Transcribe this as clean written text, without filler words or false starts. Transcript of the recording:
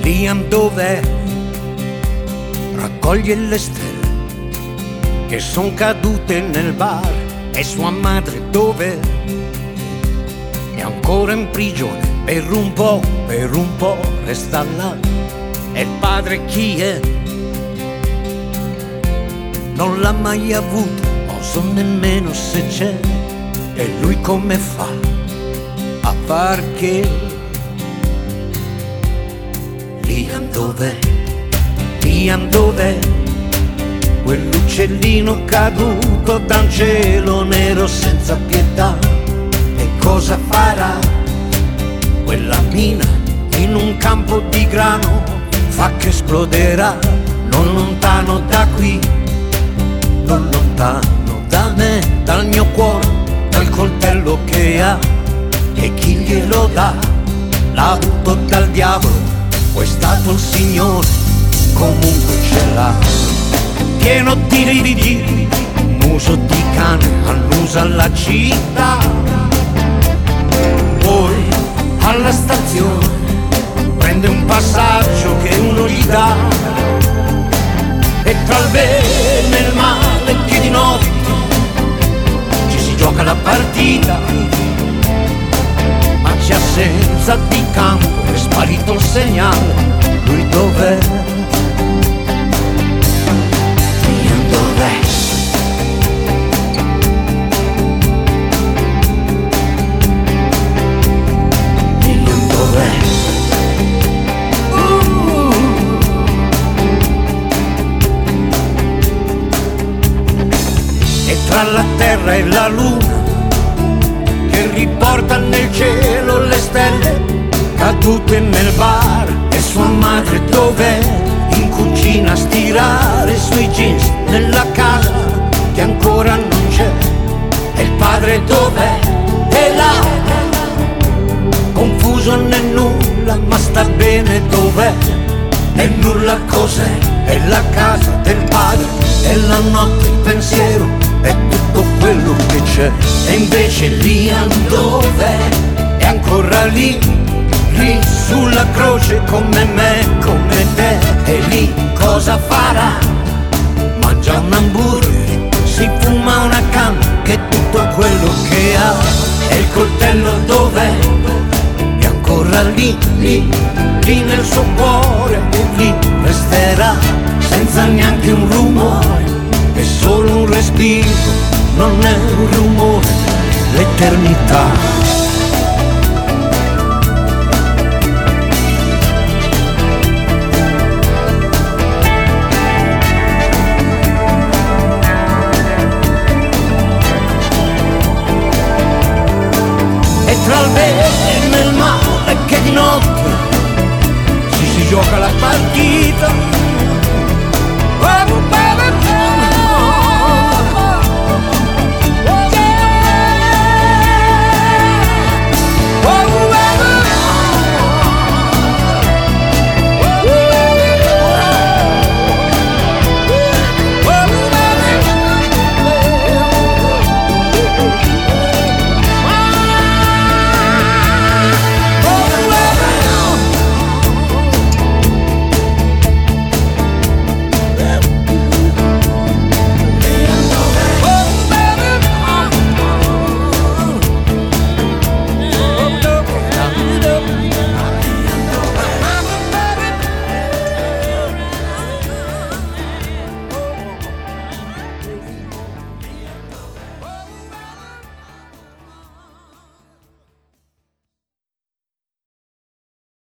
Liam dov'è? Raccoglie le stelle che son cadute nel bar. E sua madre dov'è? È ancora in prigione per un po' resta là. E il padre chi è? Non l'ha mai avuto, non so nemmeno se c'è. E lui come fa a far che? Liam dov'è? Liam dov'è? Quell'uccellino caduto da un cielo nero senza pietà. E cosa farà? Quella mina in un campo di grano fa che esploderà. Non lontano da qui, non lontano da me, dal mio cuore, dal coltello che ha. E chi glielo dà? L'ha avuto dal diavolo, o è stato il Signore, comunque ce l'ha. Pieno di muso di cane, annusa la città. Poi alla stazione prende un passaggio che uno gli dà. E tra il bene e il male che di notte ci si gioca la partita. Ma c'è assenza di campo, è sparito il segnale. Lui dov'è? Liam dov'è? Liam dov'è? E tra la terra e la luna che riporta nel cielo le stelle cadute nel bar. E sua madre dov'è? In cucina a stirare sui jeans nella casa che ancora non c'è. E il padre dov'è? È là, confuso nel nulla, ma sta bene dov'è? E nulla cos'è? È la casa del padre, è la notte, il pensiero, è tutto quello che c'è. E invece Liam dov'è? È ancora lì, lì sulla croce come me, come te. E lì cosa farà? Mangia un hamburger, si fuma una canna, che è tutto quello che ha. E il coltello dov'è? È ancora lì, lì, lì nel suo cuore. E lì resterà senza neanche un rumore. È solo un respiro, non è un rumore, l'eternità. E tra il bene e il male che di notte si gioca la partita.